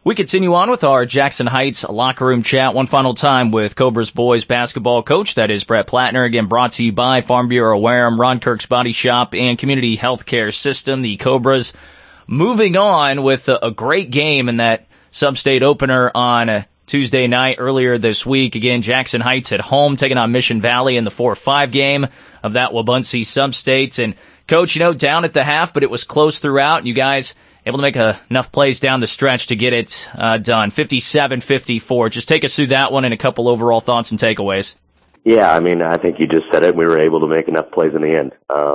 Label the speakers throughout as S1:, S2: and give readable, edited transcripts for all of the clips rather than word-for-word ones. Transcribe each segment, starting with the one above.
S1: We continue on with our Jackson Heights locker room chat one final time with Cobras boys basketball coach. That is Brett Plattner. Again, brought to you by Farm Bureau Wareham, Ron Kirk's Body Shop, and Community Healthcare System. The Cobras moving on with a great game in that sub-state opener on Tuesday night earlier this week. Again, Jackson Heights at home taking on Mission Valley in the 4-5 game of that Wabaunsee sub-state. And, Coach, down at the half, but it was close throughout. You guys able to make enough plays down the stretch to get it done. 57-54. Just take us through that one and a couple overall thoughts and takeaways.
S2: Yeah, I think you just said it. We were able to make enough plays in the end.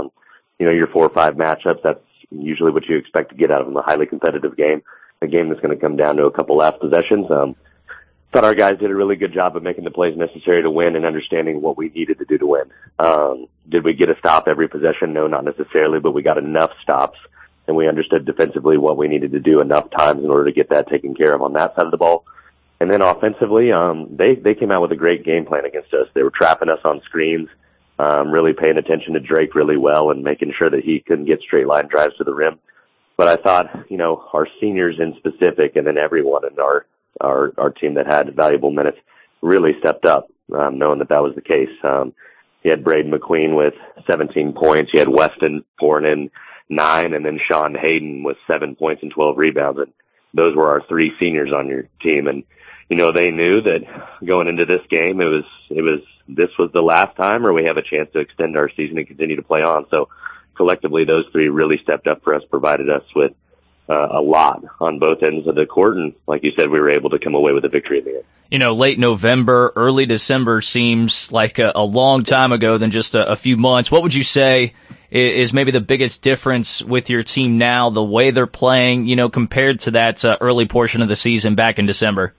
S2: Your 4 or 5 matchups, that's usually what you expect to get out of a highly competitive game, a game that's going to come down to a couple last possessions. Thought our guys did a really good job of making the plays necessary to win and understanding what we needed to do to win. Did we get a stop every possession? No, not necessarily, but we got enough stops. And we understood defensively what we needed to do enough times in order to get that taken care of on that side of the ball. And then offensively, they came out with a great game plan against us. They were trapping us on screens, really paying attention to Drake really well and making sure that he couldn't get straight line drives to the rim. But I thought, our seniors in specific and then everyone in our team that had valuable minutes really stepped up, knowing that was the case. You had Braden McQueen with 17 points. You had Weston pouring in 9, and then Sean Hayden with 7 points and 12 rebounds. And those were our 3 seniors on your team. And, they knew that going into this game, this was the last time, or we have a chance to extend our season and continue to play on. So collectively, those 3 really stepped up for us, provided us with a lot on both ends of the court. And like you said, we were able to come away with a victory in the end.
S1: Late November, early December seems like a long time ago than just a few months. What would you say is maybe the biggest difference with your team now, the way they're playing, compared to that early portion of the season back in December?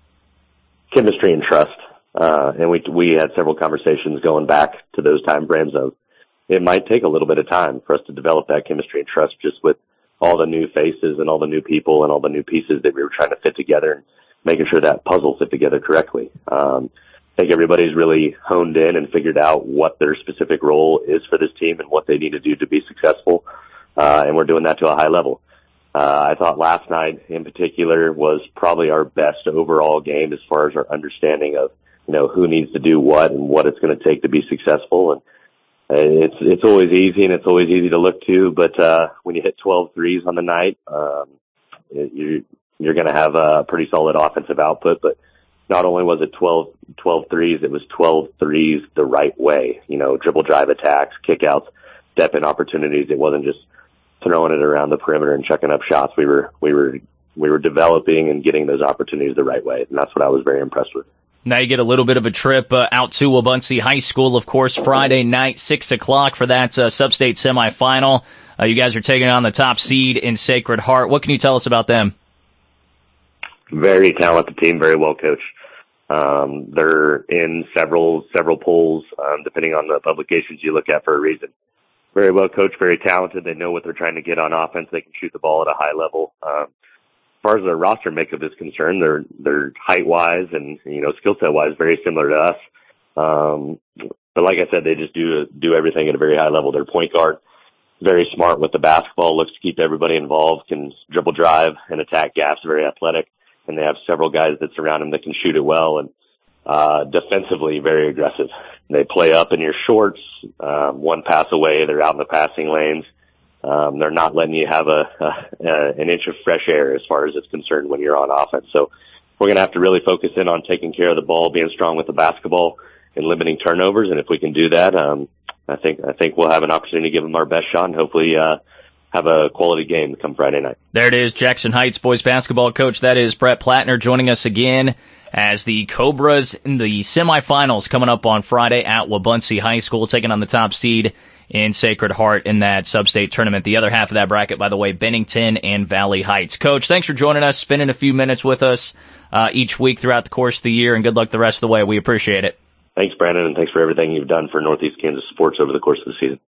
S2: Chemistry and trust. And we had several conversations going back to those time frames of it might take a little bit of time for us to develop that chemistry and trust just with all the new faces and all the new people and all the new pieces that we were trying to fit together and making sure that puzzle fit together correctly. I think everybody's really honed in and figured out what their specific role is for this team and what they need to do to be successful. And we're doing that to a high level. I thought last night in particular was probably our best overall game as far as our understanding of, who needs to do what and what it's going to take to be successful. And it's always easy and it's always easy to look to, but when you hit 12 threes on the night, you're going to have a pretty solid offensive output. But not only was it 12 threes, it was 12 threes the right way. Dribble drive attacks, kickouts, step in opportunities. It wasn't just throwing it around the perimeter and checking up shots. We were developing and getting those opportunities the right way, and that's what I was very impressed with.
S1: Now you get a little bit of a trip out to Wabaunsee High School, of course, Friday night, 6 o'clock for that sub-state semifinal. You guys are taking on the top seed in Sacred Heart. What can you tell us about them?
S2: Very talented team, very well coached. They're in several polls, depending on the publications you look at for a reason. Very well coached, very talented. They know what they're trying to get on offense. They can shoot the ball at a high level. As far as their roster makeup is concerned, they're height-wise and, skill set-wise very similar to us. But like I said, they just do everything at a very high level. Their point guard, very smart with the basketball, looks to keep everybody involved, can dribble drive and attack gaps, very athletic. And they have several guys that surround him that can shoot it well, and defensively very aggressive. They play up in your shorts, one pass away, they're out in the passing lanes. They're not letting you have an inch of fresh air as far as it's concerned when you're on offense. So we're going to have to really focus in on taking care of the ball, being strong with the basketball, and limiting turnovers. And if we can do that, I think we'll have an opportunity to give them our best shot and hopefully have a quality game come Friday night.
S1: There it is, Jackson Heights boys basketball coach. That is Brett Plattner joining us again as the Cobras in the semifinals coming up on Friday at Wabaunsee High School, taking on the top seed in Sacred Heart in that sub-state tournament. The other half of that bracket, by the way, Bennington and Valley Heights. Coach, thanks for joining us, spending a few minutes with us each week throughout the course of the year, and good luck the rest of the way. We appreciate it.
S2: Thanks, Brandon, and thanks for everything you've done for Northeast Kansas sports over the course of the season.